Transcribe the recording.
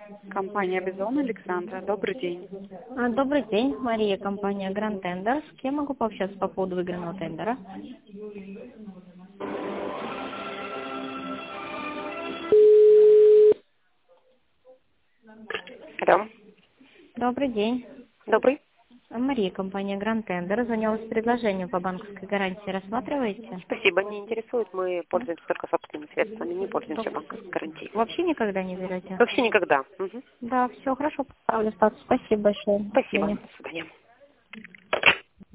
Компания Бизон, Александра. Добрый день. Добрый день, Мария, компания Grand Tender. С кем могу пообщаться по поводу выигранного тендера? Алло. Добрый день. Добрый. Мария, компания Grand Tender. Звонила с предложением по банковской гарантии. Рассматриваете? Спасибо, не интересует. Мы пользуемся только собственными средствами, не пользуемся банковской гарантией. Вообще никогда не берете? Вообще никогда. Мгм. Да, все, хорошо, поставлю статус. Спасибо большое. До Спасибо. свидания. До свидания.